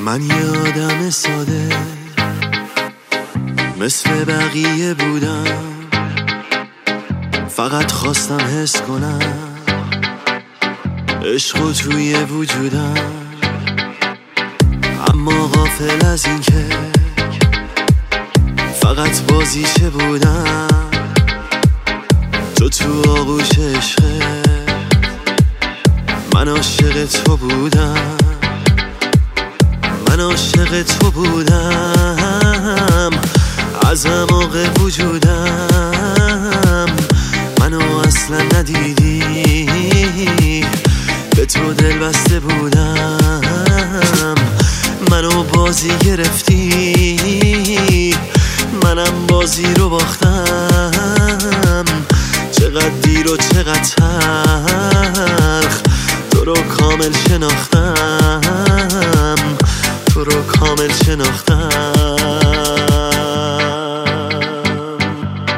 من یه آدم ساده مثل بقیه بودم، فقط خواستم حس کنم عشق توی وجودم، اما غافل از این که فقط بازیچه بودم. تو آغوش عشقت من عاشق تو بودم، من عاشق تو بودم از اعماق وجودم. منو اصلا ندیدی، به تو دل بسته بودم. منو بازی گرفتی، منم بازی رو باختم. چقدر دیر و چقدر تلخ تو رو کامل شناختم، تو رو کامل شناختم.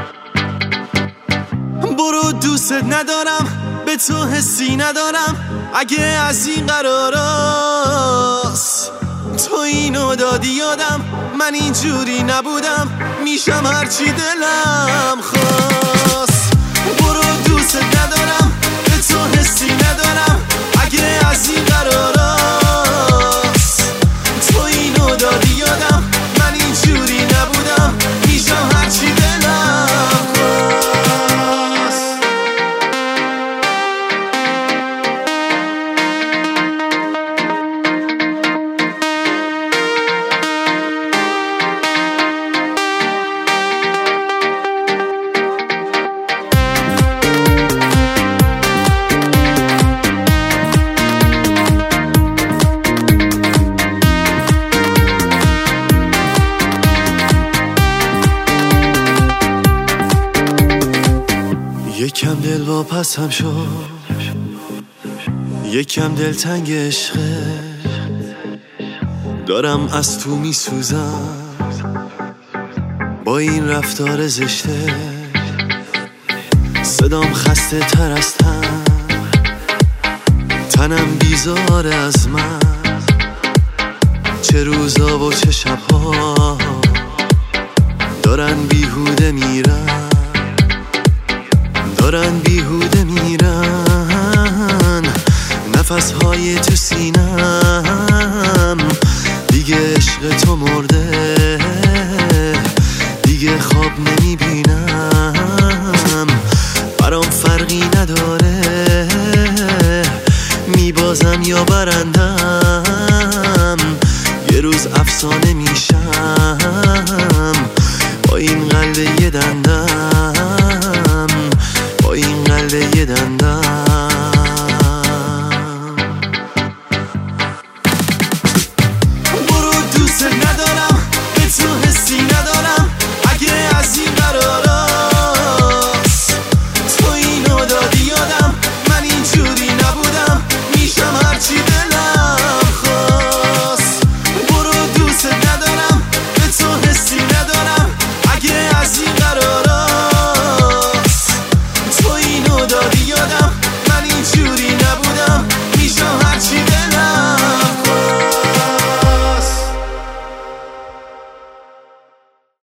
برو دوست ندارم، به تو حسی ندارم. اگه از این قراراست تو اینو دادی یادم، من اینجوری نبودم، میشم هرچی دلم خواست. برو دوست ندارم، به تو حسی ندارم. اگه از این قراراست تو اینو دادی یادم، من اینجوری نبودم، میشم هرچی دلم خواست. یکم دل واپسم شد، یکم دلتنگ عشقه، دارم از تو میسوزم با این رفتار زشته. صدام خسته تر از تنم بیزاره از من. چه روزا و چه شبها دارن بیهوده میرن، دارن بیهوده میرن. نفسهای تو سینم دیگه عشق تو مرده، دیگه خواب نمیبینم. برام فرقی نداره میبازم یا برندم، یه روز افسانه میشم با این قلب یه دندم، با این قلب یه دندم.